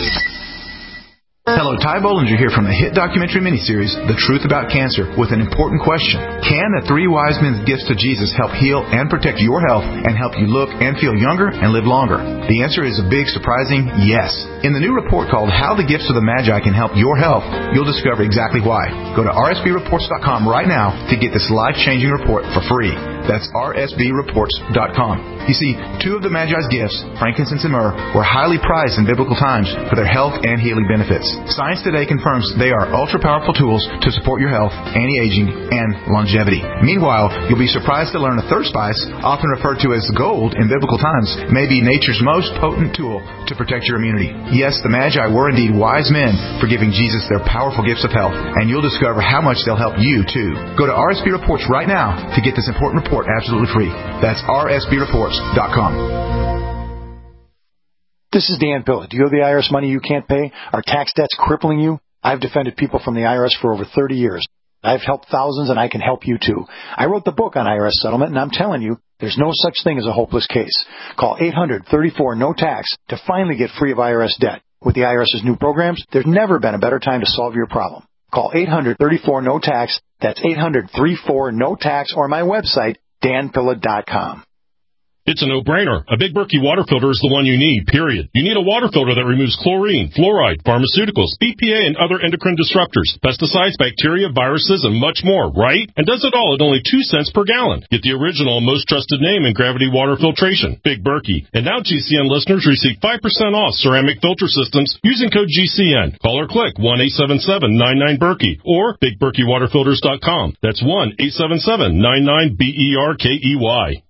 Hello, Ty Bollinger here from the hit documentary miniseries, The Truth About Cancer, with an important question. Can the 3 wise men's gifts to Jesus help heal and protect your health and help you look and feel younger and live longer? The answer is a big, surprising yes. In the new report called How the Gifts of the Magi Can Help Your Health, you'll discover exactly why. Go to rsbreports.com right now to get this life-changing report for free. That's rsbreports.com. You see, 2 of the Magi's gifts, frankincense and myrrh, were highly prized in biblical times for their health and healing benefits. Science today confirms they are ultra-powerful tools to support your health, anti-aging, and longevity. Meanwhile, you'll be surprised to learn a third spice, often referred to as gold in biblical times, may be nature's most potent tool to protect your immunity. Yes, the Magi were indeed wise men for giving Jesus their powerful gifts of health, and you'll discover how much they'll help you, too. Go to RSB Reports right now to get this important report absolutely free. That's rsbreports.com. This is Dan Pilla. Do you owe the IRS money you can't pay? Are tax debts crippling you? I've defended people from the IRS for over 30 years. I've helped thousands, and I can help you, too. I wrote the book on IRS settlement, and I'm telling you, there's no such thing as a hopeless case. Call 800-34-NO-TAX to finally get free of IRS debt. With the IRS's new programs, there's never been a better time to solve your problem. Call 800-34-NO-TAX. That's 800-34-NO-TAX, or my website, danpilla.com. It's a no-brainer. A Big Berkey water filter is the one you need, period. You need a water filter that removes chlorine, fluoride, pharmaceuticals, BPA, and other endocrine disruptors, pesticides, bacteria, viruses, and much more, right? And does it all at only 2 cents per gallon. Get the original, most trusted name in gravity water filtration, Big Berkey. And now GCN listeners receive 5% off ceramic filter systems using code GCN. Call or click 1-877-99-BERKEY or BigBerkeyWaterFilters.com. That's 1-877-99-BERKEY.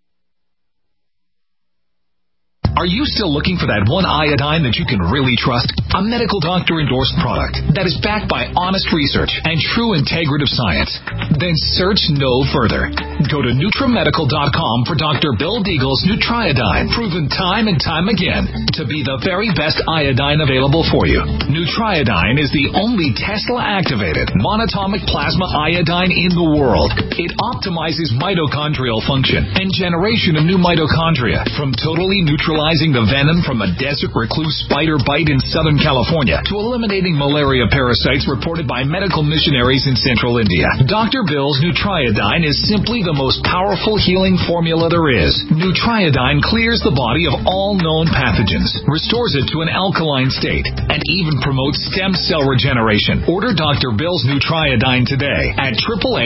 Are you still looking for that one iodine that you can really trust? A medical doctor-endorsed product that is backed by honest research and true integrative science? Then search no further. Go to NutriMedical.com for Dr. Bill Deagle's Nutriodine, proven time and time again to be the very best iodine available for you. Nutriodine is the only Tesla-activated monatomic plasma iodine in the world. It optimizes mitochondrial function and generation of new mitochondria from totally neutralizing the venom from a desert recluse spider bite in Southern California to eliminating malaria parasites reported by medical missionaries in Central India. Dr. Bill's Nutriodine is simply the most powerful healing formula there is. Nutriodine clears the body of all known pathogens, restores it to an alkaline state, and even promotes stem cell regeneration. Order Dr. Bill's Nutriodine today at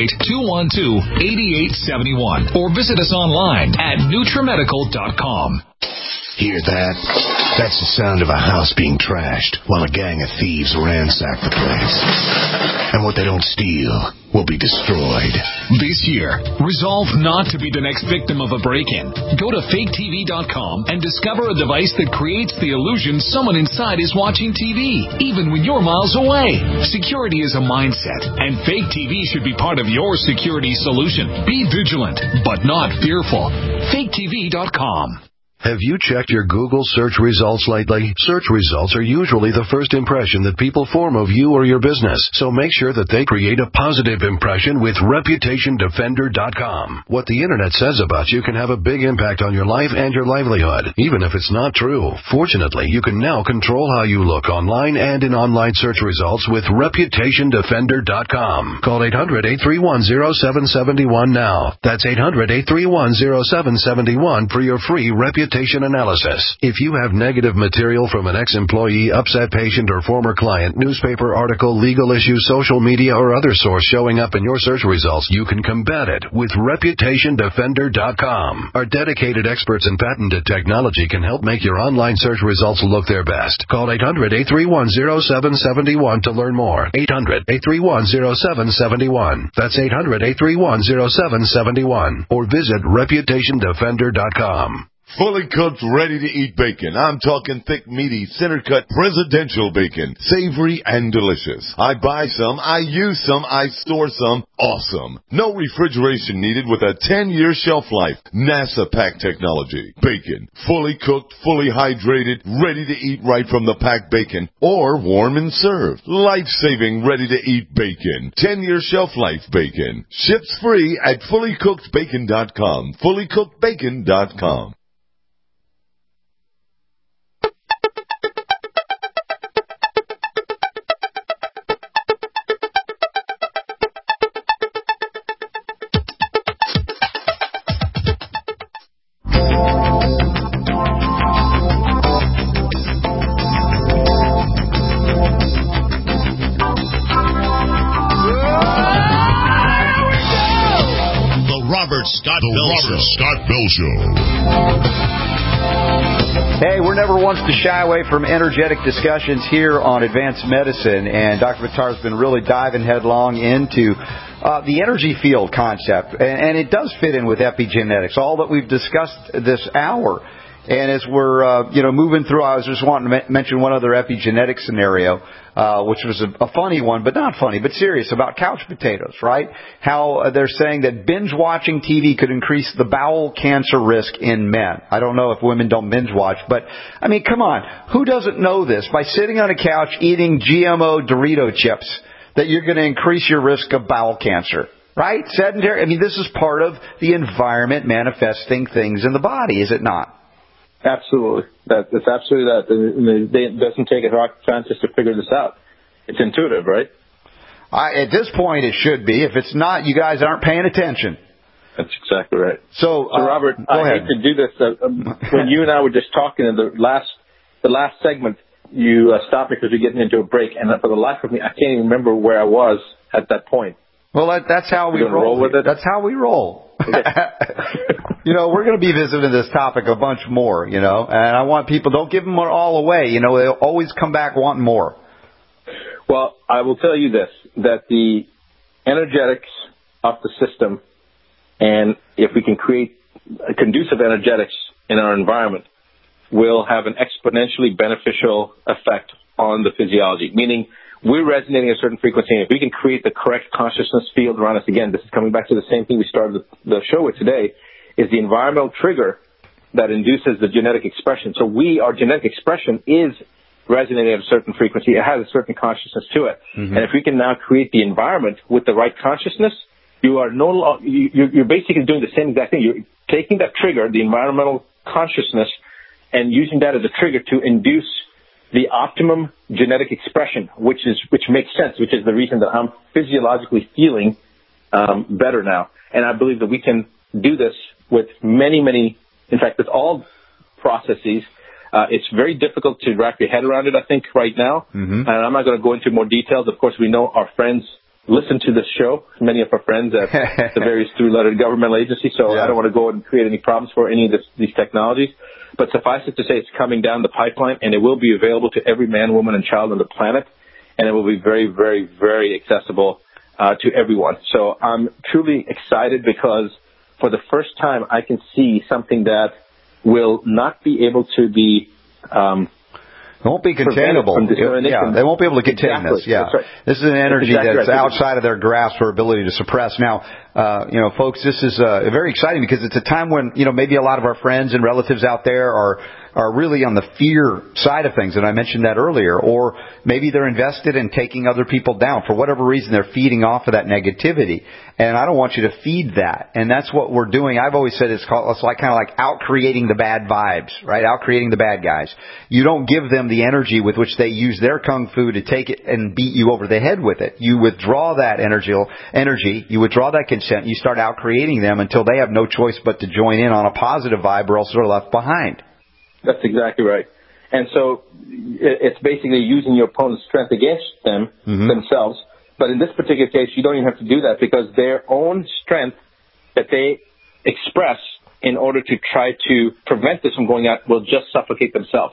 888-212-8871 or visit us online at NutriMedical.com. Hear that? That's the sound of a house being trashed while a gang of thieves ransack the place. And what they don't steal will be destroyed. This year, resolve not to be the next victim of a break-in. Go to faketv.com and discover a device that creates the illusion someone inside is watching TV, even when you're miles away. Security is a mindset, and Fake TV should be part of your security solution. Be vigilant, but not fearful. faketv.com. Have you checked your Google search results lately? Search results are usually the first impression that people form of you or your business, so make sure that they create a positive impression with ReputationDefender.com. What the Internet says about you can have a big impact on your life and your livelihood, even if it's not true. Fortunately, you can now control how you look online and in online search results with ReputationDefender.com. Call 800-831-0771 now. That's 800-831-0771 for your free reputation analysis. If you have negative material from an ex-employee, upset patient, or former client, newspaper article, legal issue, social media, or other source showing up in your search results, you can combat it with ReputationDefender.com. Our dedicated experts in patented technology can help make your online search results look their best. Call 800-831-0771 to learn more. 800-831-0771. That's 800-831-0771. Or visit ReputationDefender.com. Fully cooked, ready-to-eat bacon. I'm talking thick, meaty, center-cut, presidential bacon. Savory and delicious. I buy some, I use some, I store some. Awesome. No refrigeration needed with a 10-year shelf life. NASA pack technology. Bacon. Fully cooked, fully hydrated, ready to eat right from the packed bacon. Or warm and served. Life-saving, ready-to-eat bacon. 10-year shelf life bacon. Ships free at fullycookedbacon.com. fullycookedbacon.com. Scott Bell Show. Hey, we're never ones to shy away from energetic discussions here on Advanced Medicine, and Dr. Buttar's been really diving headlong into the energy field concept, and it does fit in with epigenetics, all that we've discussed this hour. And as we're moving through, I was just wanting to mention one other epigenetic scenario, which was a funny one, but not funny, but serious, about couch potatoes, right? How they're saying that binge watching TV could increase the bowel cancer risk in men. I don't know if women don't binge watch, but I mean, come on, who doesn't know this? By sitting on a couch eating GMO Dorito chips, that you're going to increase your risk of bowel cancer. Right? Sedentary. I mean, this is part of the environment manifesting things in the body, is it not? Absolutely. That's absolutely that. It doesn't take a rocket scientist to figure this out. It's intuitive, right? At this point, it should be. If it's not, you guys aren't paying attention. That's exactly right. So Robert, I hate to do this. When you and I were just talking in the last segment, you stopped me because we're getting into a break, and for the life of me, I can't even remember where I was at that point. Well, that's how we roll with it. That's how we roll. We're going to be visiting this topic a bunch more, and I want people, don't give them all away. They'll always come back wanting more. Well, I will tell you this, that the energetics of the system, and if we can create a conducive energetics in our environment, will have an exponentially beneficial effect on the physiology, meaning we're resonating at a certain frequency, and if we can create the correct consciousness field around us, again, this is coming back to the same thing we started the show with today, is the environmental trigger that induces the genetic expression. So our genetic expression is resonating at a certain frequency. It has a certain consciousness to it. Mm-hmm. And if we can now create the environment with the right consciousness, you're basically doing the same exact thing. You're taking that trigger, the environmental consciousness, and using that as a trigger to induce the optimum genetic expression, which makes sense, which is the reason that I'm physiologically feeling better now. And I believe that we can do this with many, in fact, with all processes. It's very difficult to wrap your head around it, I think, right now. Mm-hmm. And I'm not going to go into more details. Of course, we know our friends listen to this show, many of our friends at the various three-lettered governmental agencies, so yeah. I don't want to go and create any problems for any of these technologies. But suffice it to say, it's coming down the pipeline, and it will be available to every man, woman, and child on the planet, and it will be very, very, very accessible to everyone. So I'm truly excited because for the first time I can see something that will not be able to be it won't be containable. Yeah, they won't be able to contain this. Yeah, right. This is an energy that's outside of their grasp or ability to suppress. Now, folks, this is very exciting because it's a time when maybe a lot of our friends and relatives out there are really on the fear side of things, and I mentioned that earlier, or maybe they're invested in taking other people down. For whatever reason, they're feeding off of that negativity, and I don't want you to feed that, and that's what we're doing. I've always said it's kind of like out-creating the bad vibes, right? Out-creating the bad guys. You don't give them the energy with which they use their kung fu to take it and beat you over the head with it. You withdraw that energy, you withdraw that consent, you start out-creating them until they have no choice but to join in on a positive vibe or else they're left behind. That's exactly right. And so it's basically using your opponent's strength against them themselves. But in this particular case, you don't even have to do that because their own strength that they express in order to try to prevent this from going out will just suffocate themselves.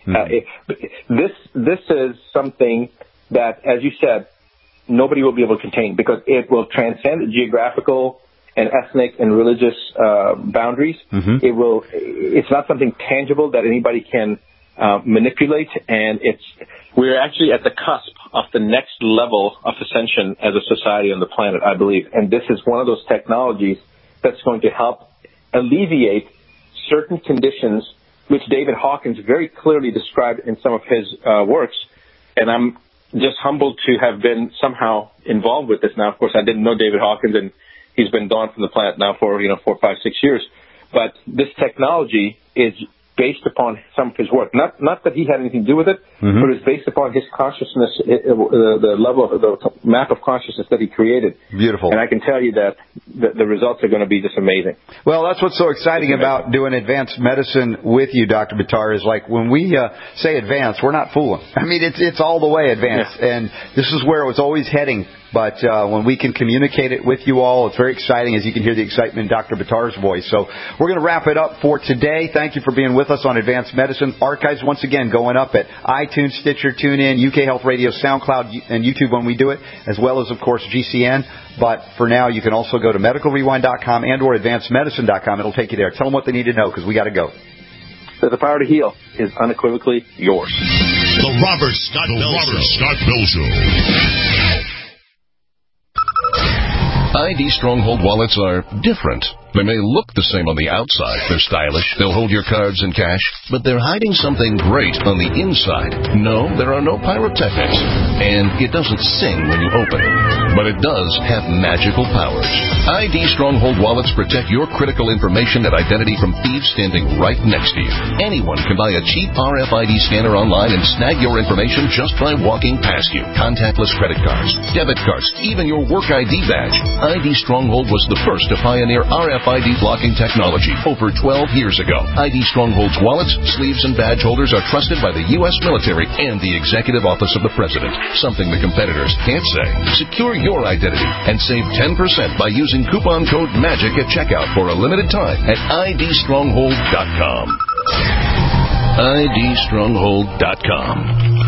This is something that, as you said, nobody will be able to contain because it will transcend geographical and ethnic and religious boundaries. It's not something tangible that anybody can manipulate, and we're actually at the cusp of the next level of ascension as a society on the planet, I believe. And this is one of those technologies that's going to help alleviate certain conditions which David Hawkins very clearly described in some of his works. And I'm just humbled to have been somehow involved with this now. Of course, I didn't know David Hawkins, and he's been gone from the planet now for 4, 5, 6 years. But this technology is based upon some of his work. Not that he had anything to do with it, but it's based upon his consciousness, the level of the map of consciousness that he created. Beautiful. And I can tell you that the results are going to be just amazing. Well, that's what's so exciting about doing advanced medicine with you, Dr. Buttar, is like when we say advanced, we're not fooling. I mean, it's all the way advanced. Yeah. And this is where it was always heading. But when we can communicate it with you all, it's very exciting, as you can hear the excitement in Dr. Buttar's voice. So we're going to wrap it up for today. Thank you for being with us on Advanced Medicine. Archives, once again, going up at iTunes, Stitcher, TuneIn, UK Health Radio, SoundCloud, and YouTube when we do it, as well as, of course, GCN. But for now, you can also go to medicalrewind.com and or advancedmedicine.com. It'll take you there. Tell them what they need to know, because we got to go. So the power to heal is unequivocally yours. The Robert Scott Bell Show. ID Stronghold wallets are different. They may look the same on the outside. They're stylish. They'll hold your cards and cash. But they're hiding something great on the inside. No, there are no pyrotechnics. And it doesn't sing when you open it. But it does have magical powers. ID Stronghold wallets protect your critical information and identity from thieves standing right next to you. Anyone can buy a cheap RFID scanner online and snag your information just by walking past you. Contactless credit cards, debit cards, even your work ID badge. ID Stronghold was the first to pioneer RFID blocking technology over 12 years ago. ID Stronghold's wallets, sleeves, and badge holders are trusted by the U.S. military and the Executive Office of the President, something the competitors can't say. Secure your identity and save 10% by using coupon code MAGIC at checkout for a limited time at idstronghold.com. idstronghold.com.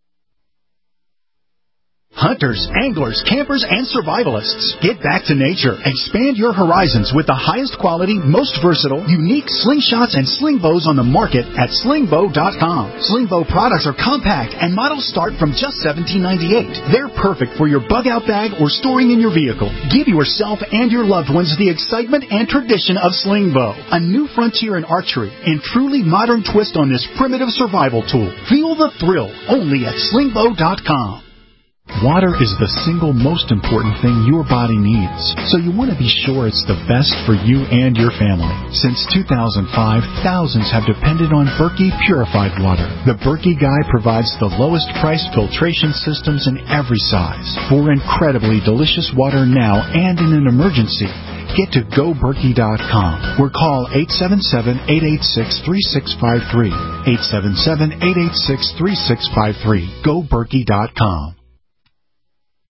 Hunters, anglers, campers, and survivalists. Get back to nature. Expand your horizons with the highest quality, most versatile, unique slingshots and sling bows on the market at slingbow.com. Slingbow products are compact and models start from just $17.98. They're perfect for your bug-out bag or storing in your vehicle. Give yourself and your loved ones the excitement and tradition of Slingbow, a new frontier in archery and truly modern twist on this primitive survival tool. Feel the thrill only at slingbow.com. Water is the single most important thing your body needs, so you want to be sure it's the best for you and your family. Since 2005, thousands have depended on Berkey purified water. The Berkey Guy provides the lowest price filtration systems in every size. For incredibly delicious water now and in an emergency, get to GoBerkey.com or call 877-886-3653. 877-886-3653. GoBerkey.com.